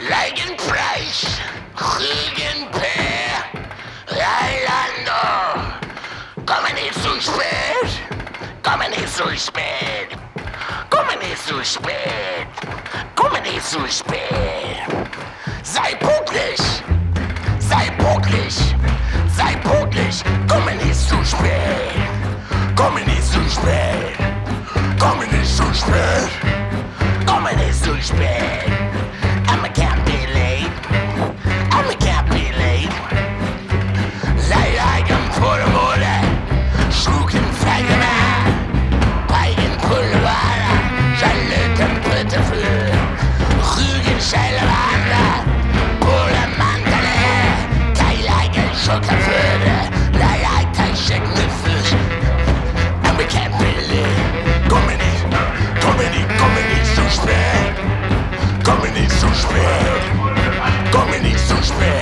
Leigenpreis, Rügenpeer, Eilando. Komme nicht zu spät, komme nicht zu spät, komme nicht zu spät, komme nicht zu spät. Sei pünktlich, sei pünktlich, sei pünktlich, komme nicht zu spät, komme nicht zu spät, komme nicht zu spät, komme nicht zu spät. I can't be late, I can't be late. Leilagen vor der Mode, Schlucken Feigemer, Peigenpulver, Schalöten Brütte für, Rügen Scheilwander, Bulle Mandele, Keilagen Schockerföde, Leilagen Schecken mit Fisch. I can't be late, komme nicht zu spät. Komme nicht zu spät, komme nicht zu spät.